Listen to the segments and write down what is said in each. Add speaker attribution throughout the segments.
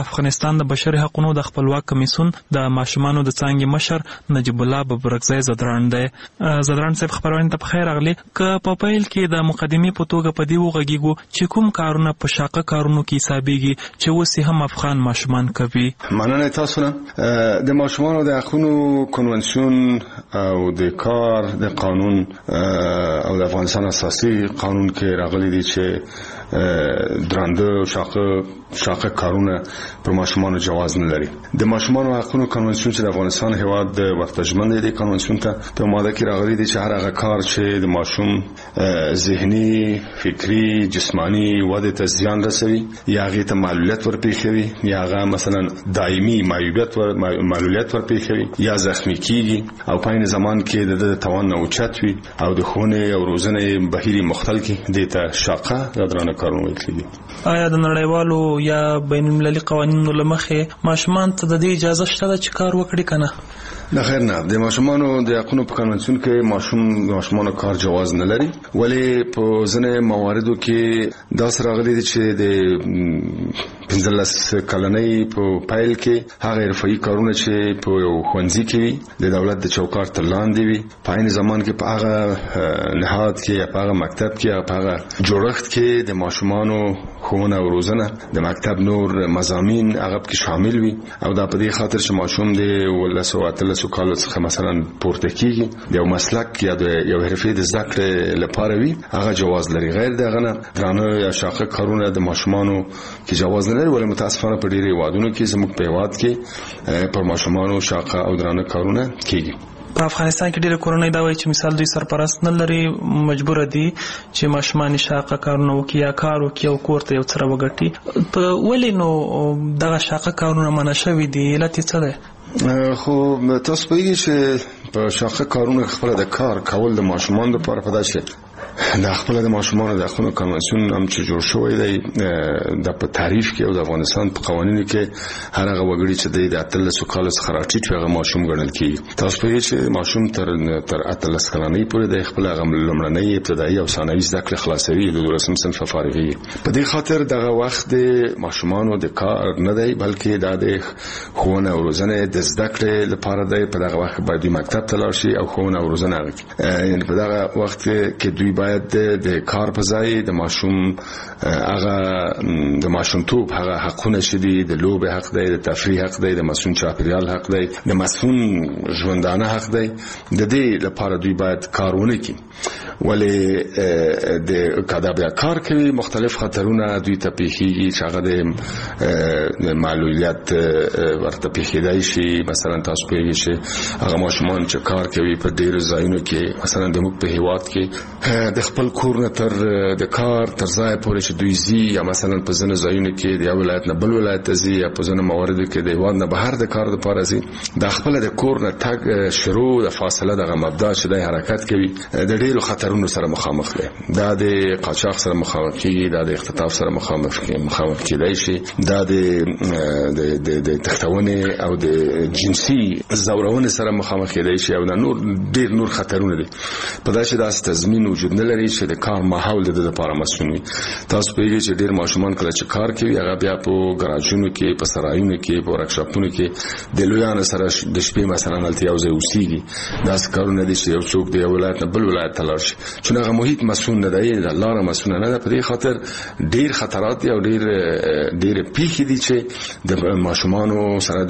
Speaker 1: افغانستان د بشري حقوقو د خپلواک کمیسیون د ماشومانو د څانګې مشر نجیب الله ببرکزی زدران دی. زدران صاحب خبرونه ته بخیر راغلی. که په پیل کې د مقدمې په توګه په دې وغږیږو چې کوم کارونه په شاقه کارونو کې حسابېږي چې اوس هم افغان ماشومان کوي.
Speaker 2: مننه تاسو نه. د ماشومانو د حقوقو کنونسیون او د کار د قانون او د افغانستان اساسي قانون کې راغلي دي چې درانده شاقه کارونه پر ماشومانو جواز نه لري. د ماشومانو حقوقو کنونسیون چې د افغانستان هیواد د ورتجمن دی کنونسیون ته په ماده کې راغلي دي چې هر هغه کار چې د ماشوم ذهني، فکری، جسمانی وده ته زیان رسوي یا هغه ته معلولیت ورپېښوي یا هغه مثلا دایمي معلولیت ورپېښوي یا زخمی کیږي او په عین زمان کې د توان نه اوچت وي او د ښوونې او روزنې بهیر مختل کې د ته شاقه یا درانه کارونه ویل کېږي.
Speaker 1: آیا د نړیوالو یا بین المللي قوانینو له مخې ماشومان ته د دې اجازه شته ده چې کار وکړي که نه؟
Speaker 2: نه خیر نه. د ماشومانو د حقوقو په کنونسیون کې ماشومانو کار جواز نه لري، ولی په ځینې مواردو کې داسې راغلي دي چې د 15 کلنۍ په پیل کې هغه حرفوي کارونه چې په یو ښوونځي کې وي د دولت د چوکاټ تر لاندې وي په عین زمان کې په هغه نهاد کې یا په هغه مکتب کې یا په هغه جوړښت کې د ماشومانو ښوونه او روزنه د مکتب نور مضامین هغه کې شامل وي او دا په دې خاطر چې ماشوم د 13 کالو څخه مثلا پورته کیږي د یو مسلک یا د یو حرفې د زده کړې لپاره وي هغه جواز لري. غیر دغه نه درانه یا شاقه کارونه د ماشومانو کې جواز نه لري، ولې متاسفانه په ډېرې هیوادونو کې زموږ په هیواد کې پر ماشومانو شاقه او درانه کارونه کیږي.
Speaker 1: په افغانستان کې ډېر کورنۍ دا وایي چې مثال دوی سرپرست نه لري، مجبور دي چې ماشومان شاقه کارونه وکړي یا کار وکړي او کور ته یو څه راوګټي. په ولې نو دغه شاقه کارونه منع شوي دي؟ علت یې څه دی؟
Speaker 2: خو تاسو پوهیږئ چې په شاقه کارونه خپله د کار کول د ماشومانو لپاره په داسې د خپل د ماشومانو د حقوقو کنونسیون هم چې جوړ شوی دی د په تعریف کې او د افغانستان په قوانینو کې هر هغه وګړي چې د 13 کالو څخه راټیټ وي هغه ماشوم ګڼل کېږي. تاسو پوهیږئ چې ماشوم تر 18 کلنۍ پورې د خپل هغه لومړنۍ ابتدایي او ثانوي زده کړې خلاصوي د 12 صنف فارغېږي. په دې خاطر دغه وخت د ماشومانو د کار نه دی بلکې دا د ښوونه او روزنې د زده کړې لپاره دی. په دغه وخت باید دوی مکتب ته لاړ شي او ښوونه او روزنه یعنې په دغه وخت کې دوی باید د کار په ځای د ماشوم هغه د ماشومتوب هغه حقونه چې دي د لوبې حق دی، د تفریح حق دی، د مسئول چاپیریال حق دی، د مسئول ژوندانه حق دی. د دې لپاره دوی باید کار ونه کړي، ولې د کدا بیا کار کوي مختلف خطرونه دوی ته پیښیږي چې هغه د معلولیت ورته پیښیدای شي. مثلا تاسو پوهیږئ چې هغه ماشومان چې کار کوي په ډېرو ځایونو کې مثلا د موږ په هیواد کې د خپل کور نه تر د کار تر ځای پورې چې دوی ځي یا مثلا په ځینو ځایونو کې د یو ولایت نه بل ولایت ته ځي یا په ځینو مواردو کې د هیواد نه بهر د کار لپاره ځي، د خپل د کور نه تګ شروع د فاصله دغه مبدا چې د حرکت کوي د ډېرو خطرونو سره مخامخ دی. دا د قاچاق سره مخامخ کیږي، دا د اختطاف سره مخامخ کیدای شي، دا د تختونې او د جنسي زورونې سره مخامخ کیدای شي او نور ډېر نور خطرونه دي. په داسې داسې تضمین وجود نه لري چې د کار ماحول د لپاره مسؤل وي. تاسو پوهیږئ چې ډېر ماشومان کله چې کار کوي هغه بیا په ګراجونو کې، په سرایونو کې، په ورکشاپونو کې د لویانو سره د شپې مثلا هلته یو ځای اوسېږي. داسې کارونه دي چې یو څوک د یو ولایت نه بل ولایت ته لاړ شي، چون هغه محیط مسؤل نه دی، د لاره مسؤل نه ده. په دې خاطر ډېر خطرات دي او ډېر پیښې دي چې د ماشومانو سره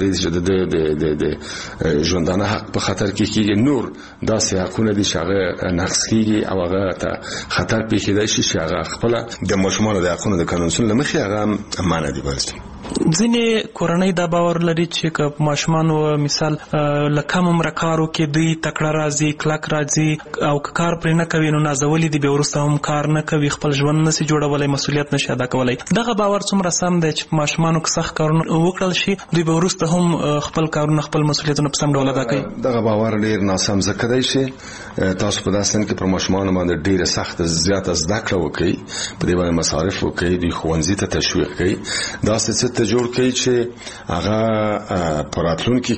Speaker 2: د ژوندانه حق په خطر کې کېږي. نور داسې حقونه دي چې هغه نقض کېږي او هغه ته خطر پیښیدای شي چې هغه خپل د ماشومانو د حقوقو د کنونسیون له مخې هغه منع دي.
Speaker 1: ځینې کورنۍ دا باور لري چې که ماشومانو مثال له کم عمره کار وکړي دوی تکړه راځي، کلک راځي او که کار پرې نه کوي نو نازولي دي، بیا وروسته هم کار نه کوي، خپل ژوند نشي جوړولی، مسؤلیت نشي ادا کولی. دغه باور څومره سم دی چې ماشومانو که سخت کارونه وکړل شي دوی به وروسته هم خپل کارونه خپل مسؤلیتونه په سم ډول ادا کوي؟
Speaker 2: دغه باور ډېر ناسم ځکه دی چې تاسو په داسې سن کې پر ماشومانو باندې ډېره سخته زیاته زده کړه وکړئ، په دې باندې مصارف وکړئ، دوی ښوونځي ته تشویق کړئ. داسې څه ته جوړ کړي چې هغه پراتلونکو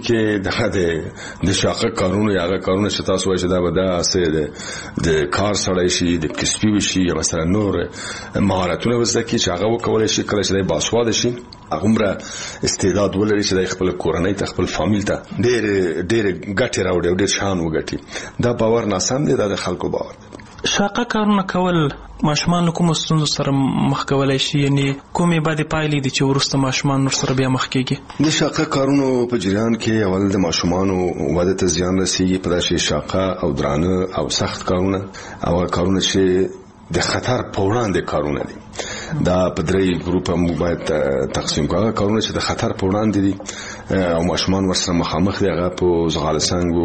Speaker 2: کې د شاقه کارونه هغه کارونه چې تاسو وایي چې دا به دا اسه د کار سره شي د کسبي شي یا مثلا نور مهارتونه وزکه چې هغه وکولای شي کله چې د باسواده شي هغه استعداد ولري چې د خپل کورنۍ ته خپل فامیل ته ډېر ګټه راوړي او ډېر شان وګټي. دا باور ناسم دی، دا د خلکو باور دی.
Speaker 1: شاقه کارونه کول ماشومان له کوم ستونزو سره مخ کولای شي، یعنی کومې بعد پایلې دي چې ورسته ماشومان نور سره بیا مخ کیږي؟
Speaker 2: د شاقه کارونو په جریان کې اول د ماشومانو وده ته زیان رسیږي په داسې شاقه او درانه او سخت کارونه او کارونه چې د خطر په وړاندې کارونه دي. دا په درې ګروپه مو باید تقسیم کړو. کارونه چې د خطر په وړاندې دي او ماشومان ورسره مخامخ دي، هغه په زغال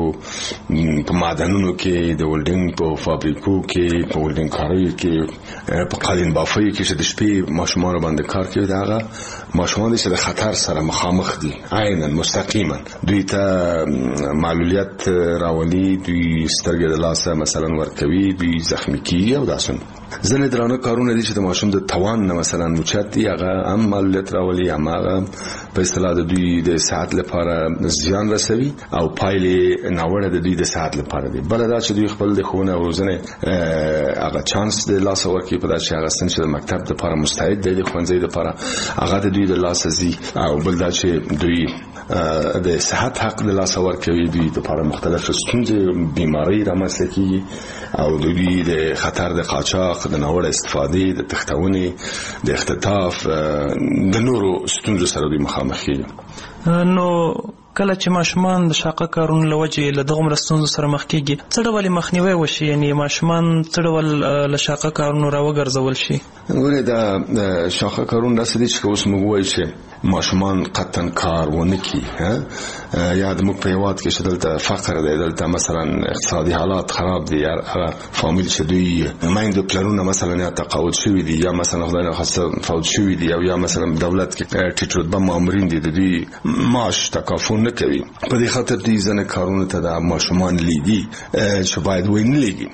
Speaker 2: سنگو، په معدنونو کې، د ولډینګ په فابریکو کې، په ولډینګ کاریو کې، په قالین بافۍ کې چې د شپې ماشومان باندې کار کوي. دا هغه ماشومان چې د خطر سره مخامخ دي عیناً مستقیما، دوی ته معلولیت راولي، دوی سترګې د لاسه مثلا ورکوي، دوی زخمی کیږي او داسې. ځنې درانه کارونه دي چې د ماشوم د توان نه مثلا موچت دي، هغه هم معلولیت راولي، هغه په اصطلاح د دوی د صحت لپاره زیان رسوي او پایلې ناوړه د دوی د صحت لپاره دي. بل دا چې دوی خپل د ښوونې او روزنې هغه چانس د لاسه ورکوي په دا چې هغه سن چې د مکتب لپاره مستعد دی، د ښوونځي لپاره هغه د دوی د لاسه ځي. او بل دا چې دوی د صحت حق د لاسه ورکوي، دوی لپاره مختلف ستونزې بیماری رامنځته کیږي او دوی د خطر د قاچاق، د ناوړه استفادې، د تښتونې، د اختطاف، د نورو ستونزو سره دوی مخامخ کیږي.
Speaker 1: نو کله چې ماشومان د شاقه کارونو له وجې له دغومره ستونزو سره مخ کیږي، څه ډول مخنیوی وشي؟ یعنی ماشومان څه ډول له شاقه کارونو راوګرځول شي؟
Speaker 2: ګوره دا شاقه کارونه داسې دي چې اوس موږ وایو چې ماشومان قطعا کار ونه کړي، یا د موږ په هېواد کې چې دلته فقر دی، دلته مثلا اقتصادي حالات خراب دي، هغه فامیل چې دوی میندو پلرونه مثلا یا تقاعد شوي دي یا مثلا خدای نخواسته فوت شوي دي او یا مثلا دولت کې ټیټ رتبه مامورین دي، د دوی معاش تکافل نه کوي. په دې خاطر دوی ځنې کارونه ته د ماشومان لیږي چې باید ونه لیږي،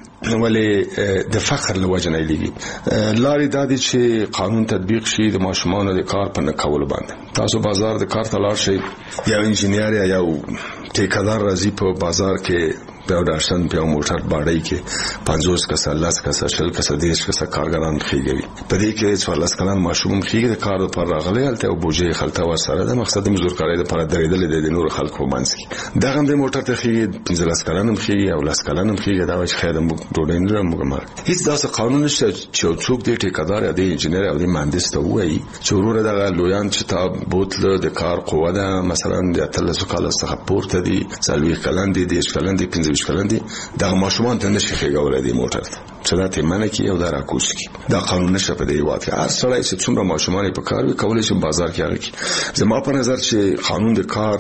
Speaker 2: ولې د فقر له وجې نه لیږي. لارې دا دي چې قانون تطبیق شي د ماشومانو د کار په نه کولو باندې. تاسو بازار د کار ته لاړ شئ، یو انجینیر یا یو ټیکدار راځي په بازار کې په داشتن په موټر باندې کې 50 کسه 10 کسه 40 کسه 10 کسه کارګران خېږي. په دې کې 14 کلن ماشوم خېږي د کار لپاره راغلی، هلته او بوجي خلته ورسره د مقصد مزدورکارۍ لپاره درېدل د نور خلکو منځ کې. دغه د موټر ته خېږي 15 کلن هم خېږي او 10 کلن هم خېږي. دا چې خیر موږ ډوډۍ نه موږ هیڅ داسې قانون نشته چې څوک د ټیکدار یا د انجینیر او د مهندس ته وایي چې ورور دغه لویان چې تا بوتل د کار قوه ده مثلا د 13 کال څخه پورته دي، 40 کلن دي، 10 کلن دي، 15 کلن دي، دغه ماشومان ته نشي خېګولای دی موټر چې دا ته منه کی او دا راکوس کی. دا قانون نشه په دې وخت کې هر سړی چې څومره ماشومان په کار وي کولای شي بازار کې هغه کی. زما په نظر چې قانون د کار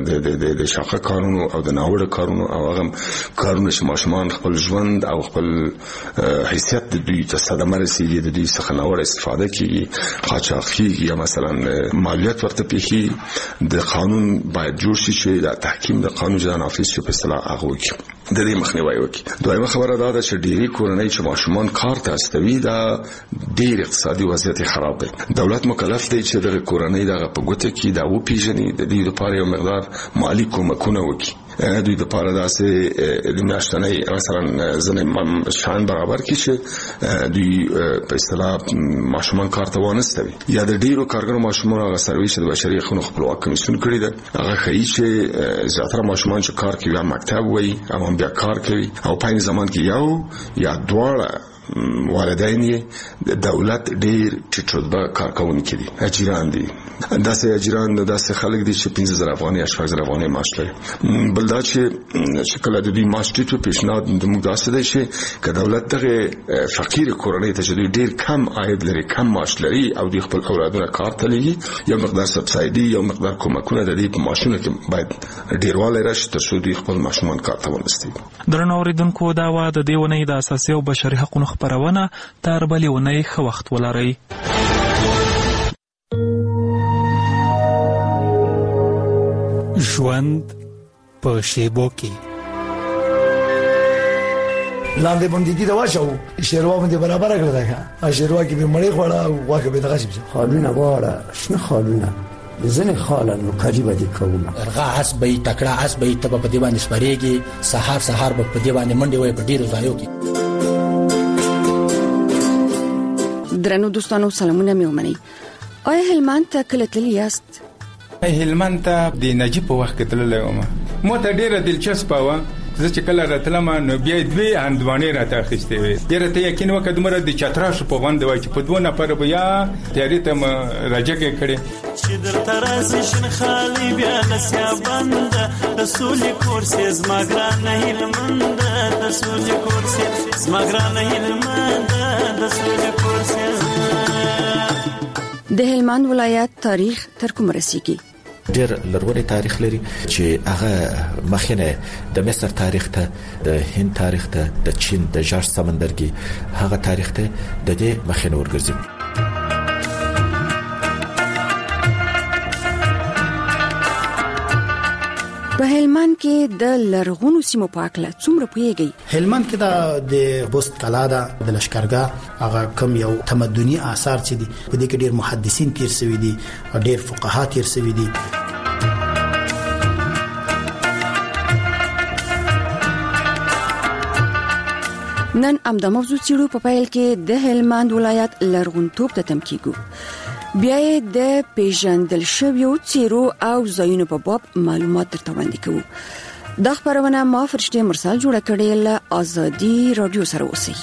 Speaker 2: د شاقه کارونو او د ناوړه کارونو او هغه کارونه چې ماشومان خپل ژوند او خپل حیثیت د دوی ته صدمه رسیږي، د دوی څخه ناوړه استفاده کیږي، قاچاق کیږي یا مثلا مالیات ورته پیخي، د قانون باید جوړ شي چې د تحکیم د قانون جدا نافذ شي په اصطلاح هغه وکړي، د دې مخنیوي وکړي. دویمه خبره دا ده چې ډېری کورنۍ چې ماشومان کار ته استوي دا ډېر اقتصادي وضعیت خراب دی. دولت مکلف دی چې د کورنۍ دغه په ګوته کې دا وپیژني، د دې لپاره یو مقدار مالی کومکونه وکړي. دوی د پاره داسې د میاشتنۍ مثلا ځنې شان برابر کړي چې دوی په اصطلاح ماشومان کار ته وانستوي. یا د ډیرو کارګرو ماشومان هغه سرویس د بشري حقوقو خپلواک کمیسیون کړی دی، هغه ښیي چې زیاتره ماشومان چې کار کوي یا مکتب وایي او هم بیا کار کوي او په زمان کې یو یا دواړه والدین یې دولت ډیر ټیټ رتبه کارکوونکي دي، اجیران دي. داسې اجیران داسې خلک دي چې 15000 افغانۍ یا 16000 افغانۍ معاش لري. بل دا چې کله د دې معاش ټیټ پیشنهاد د موږ داسې دی چې که دولت دغه فقیر کورنۍ ته چې ډیر کم عاید لري، کم معاش لري او د خپل اولادونو کار ته لګي، یو مقدار سبسایډي، یو مقدار کومکونه د دې په معاشونو کې باید ډیروالی راشي تر څو دوی خپل ماشومان کار ته ونستي.
Speaker 1: درنو اوریدونکو، دا و د دې ونې د اساسي او بشري حقوقو خبرونه. تر بلې ونې ښه وخت ولرئ.
Speaker 3: ژوند په شیبو کې
Speaker 4: لاندې باندې دي دا واچو شیروا باندې برابر کړل دا شیروا کې به مړې خوړه او واکه به دغه شي خالونه واړه شنه خالونه ځنې خاله نو کاري به دې کوم
Speaker 5: ارغا اسبې تکړه اسبې ته په دې باندې سپریږي سحر به په دې باندې منډي وای په ډیرو ځایو کې.
Speaker 6: درنو دوستانو سلامونه مې ومنئ. آیا هلمند ته کله تللی یاست؟
Speaker 7: هلمند ته د نجیب په وخت کې تللی وم. مو ته ډیره دلچسپه وه. زه چې کله راتلم نو بیا دوی هندوانې راته اخیستې وې. ډېره ته یقین وکړه دومره د چتراشو په غونډه وای چې په 2 نفره به یا تیارې ته راجګې کړې
Speaker 8: چې درته راځي شین خالي بیا نسیا بند د سولې کورسې زما ګرانه هلمند د سولې کورسې زما ګرانه هلمند د سولې کورسې.
Speaker 6: د هلمند ولایت تاریخ تر کوم رسیږي؟
Speaker 5: ډېر لرغونی تاریخ لري چې هغه مخینه د مصر تاریخ ته، د هند تاریخ ته، د چین د جاش سمندرګي هغه تاریخ ته د دې مخینه ورګرځي.
Speaker 6: په هلمند کې د لرغونو سیمو په اړه څومره پوهیږئ؟
Speaker 5: هلمند کې د بست کلا ده، د لشکرګاه هغه کم یو تمدني آثار چې دي په دې کې ډېر محدثین تیر شوي دي او ډېر فقها تیر شوي دي.
Speaker 6: نن امدا موضوع چیرو په پیل کې د هلمند ولایت لرغونتوب ته تم کیږو. بیا د پیژندل شویو چیرو او ځایونو په باب معلومات درته وړاندې کوو. دا خبرونه ما فرشته مرسل جوړه کړې له ازادي رادیو سره اوسئ.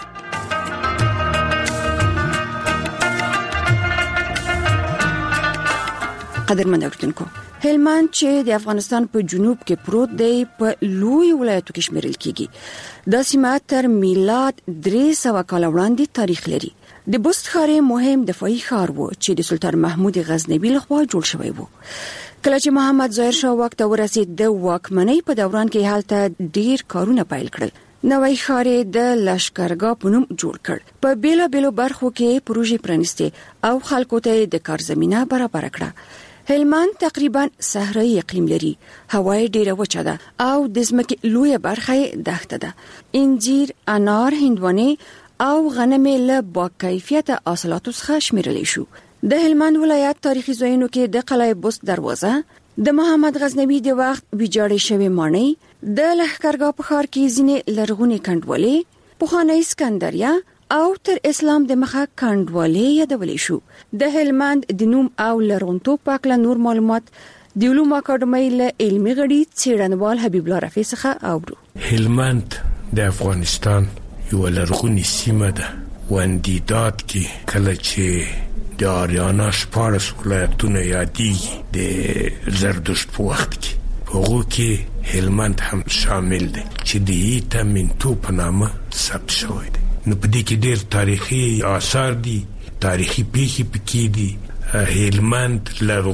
Speaker 6: قدرمن اوریدونکو، هلمند چې د افغانستان په جنوب کې پروت دی په لوی ولایتو کې شمیرل کیږي. دا سیمه تر میلاد 300 کال وړاندې تاریخ لري. د بست ښار مهم دفاعي ښار و چې د سلطان محمود غزنوي لخوا جوړ شوی و. کله چې محمد ظاهر شاه واک ته ورسید، د واکمنۍ په دوران کې هلته ډیر کارونه پیل کړل. نوی ښار د لشکرګاه په نوم جوړ کړ. په بیلابیلو برخو کې پروژې پرانیستې او خلکو ته د کار زمينه برابر کړه. هلمند تقریبا صحرایي اقلیم لري. هوا ډیره وچه ده او د ځمکې لویه برخه دښته ده. انجیر، انار، هندوانې او غنم له با کیفیت حاصلاتو څخه شمیرل شو. د هلمند ولایت تاریخي ځایونو کې د قلعه بست دروازه، د محمد غزنوي د وخت ویجاړې شوی ماڼۍ، د لښکرګاه په ښار کې ځینې لرغونې کنډوالې، پخوانی اسکندریه او تر اسلام د مخه کنډوالې یادولې شو. د هلمند د نوم او لرغونتوب په اړه نور معلومات د علومو اکاډمۍ له علمي غړي څېړنوال حبیب الله رفیع څخه اورو.
Speaker 3: هلمند د افغانستان یو لرغونی سیمه ده. وندیداد کې کله چې د آریانا 14 ولایتونه یادېږي د زردشت په وخت کې، په هغو کې هلمند هم شامل دی چې د ایتا منتو په نامه ثبت شوی دی. نو په دې کې ډېر تاریخي آثار دي، تاریخي پیښې پکې دي. هلمند